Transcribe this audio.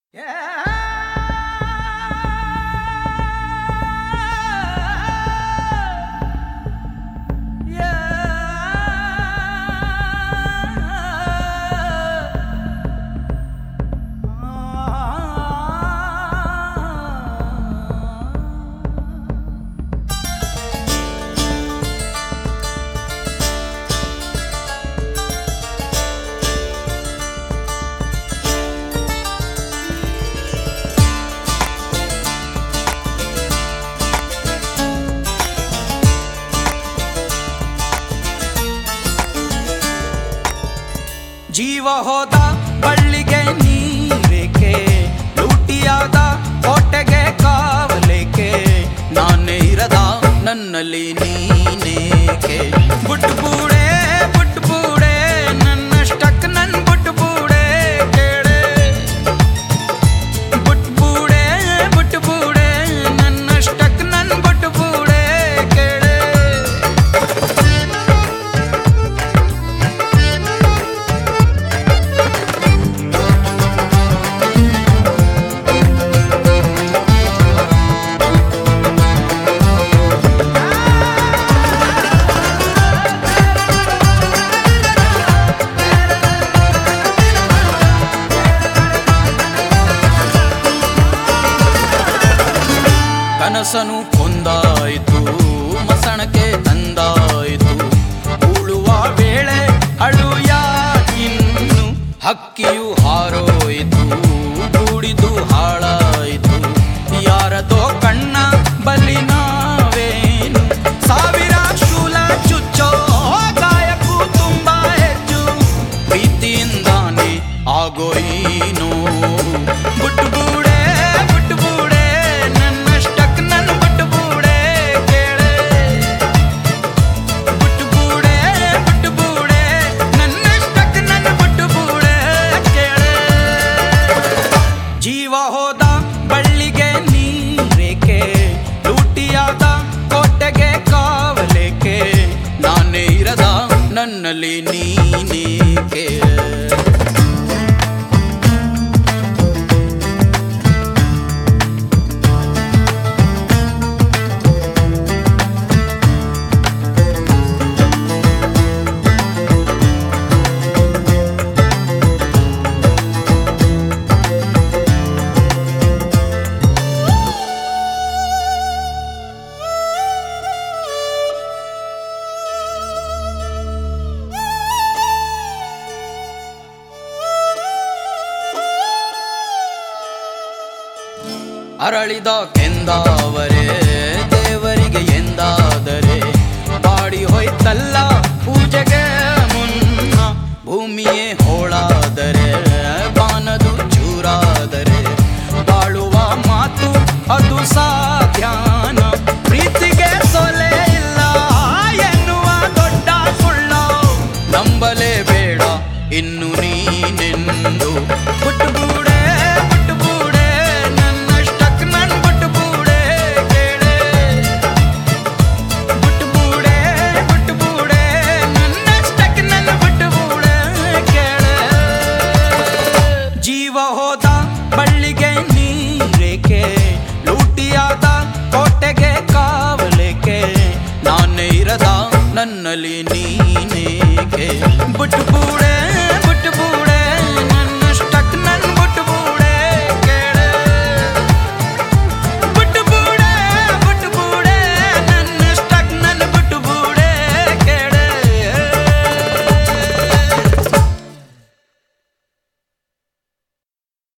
ಜೀವ ಹೋದ ಬಳ್ಳಿಗೆ ನೀರೇಕೆ, ಲೂಟಿಯಾದ ಕೋಟೆಗೆ ಕಾವಲೇಕೆ, ನಾನೇ ಇರದ ನನ್ನಲ್ಲಿ ನೀನೇಕೆ. ಬುಟ್ಬೂಡೆ ಬುಟ್ಬೂಡೆ ನನ್ನಷ್ಟಕ್ ನನ್ ಬುಟ್ಬೂಡೆ ಕೇಳೆ. ಬುಟ್ಬೂಡೆ ಬುಟ್ಬೂಡೆ ನನ್ನಷ್ಟಕ್ ನನ್ ಬುಟ್ಬೂಡೆ ಕೇಳೆ. ಕನಸನು ಕೊಂದಾಯಿತು, ಮಸಣಕ್ಕೆ ತಂದಾಯಿತು, ಉಳುವ ವೇಳೆ ಅಳುಯ ಇನ್ನು. ಹಕ್ಕಿಯು ಹಾರೋಯಿತು, ಗೂಡಿದು ಹಾಳಾಯಿತು, ಯಾರದೋ ಕಣ್ಣ ಬಲಿ ನಾವೇನು. ಸಾವಿರ ಶೂಲ ಚುಚ್ಚೋ ಗಾಯಕ್ಕೂ ತುಂಬ ಹೆಚ್ಚು, ಪ್ರೀತಿಯಿಂದಾನೆ ಆಗೋಯಿನೋ. ಬುಟ್ಬೂಡೆ ಬುಟ್ಬೂಡೆ ನನ್ನಷ್ಟಕ್ ನನ್ ಬುಟ್ಬೂಡೆ ಕೇಳೆ. ಬುಟ್ಬೂಡೆ ಬುಟ್ಬೂಡೆ ನನ್ನಷ್ಟಕ್ ನನ್ ಬುಟ್ಬೂಡೆ ಕೇಳೆ. ಜೀವ ಹೋದ ಬಳ್ಳಿಗೆ ನೀರೇಕೆ, ಲೂಟಿಯಾದ ಕೋಟೆಗೆ ಕಾವಲೇಕೆ, ನಾನೇ ಇರದ ನನ್ನಲ್ಲಿ ನೀನೇಕೆ. ಅರಳಿದ ಕೆಂದಾವರೆ ದೇವರಿಗೆ ಎಂದಾದರೆ, ಬಾಡಿ ಹೋಯ್ತಲ್ಲ ಪೂಜೆಗೆ ಮುನ್ನ. ಭೂಮಿಯೇ ಹೋಳಾದರೆ ಬಾನದು ಚೂರಾದರೆ, ಬಾಳುವ ಮಾತು ಅದು ಸಾಧ್ಯಾನ. ಪ್ರೀತಿಗೆ ಸೊಲೆ ಇಲ್ಲ ಎನ್ನುವ ದೊಡ್ಡ ಸುಳ್ಳ, ನಂಬಲೇಬೇಡ ಇನ್ನು ನೀನೆಂದು. ಬುಟ್ಬೂಡೆ ಬುಟ್ಬೂಡೆ ನನ್ನಷ್ಟಕ್ ನನ್ ಬುಟ್ಬೂಡೆ ಕೇಳೆ. ಬುಟ್ಬೂಡೆ ಬುಟ್ಬೂಡೆ ನನ್ನಷ್ಟಕ್ ನನ್ ಬುಟ್ಬೂಡೆ ಕೇಳೆ. ಜೀವ ಹೋದ ಬಳ್ಳಿಗೆ ನೀರೇಕೆ, ಲೂಟಿಯಾದ ಕೋಟೆಗೆ ಕಾವಲೇಕೆ, ನಾನೇ ಇರದ ನನ್ನಲ್ಲಿ ನೀನೇಕೆ. ಬುಟ್ಬೂಡೆ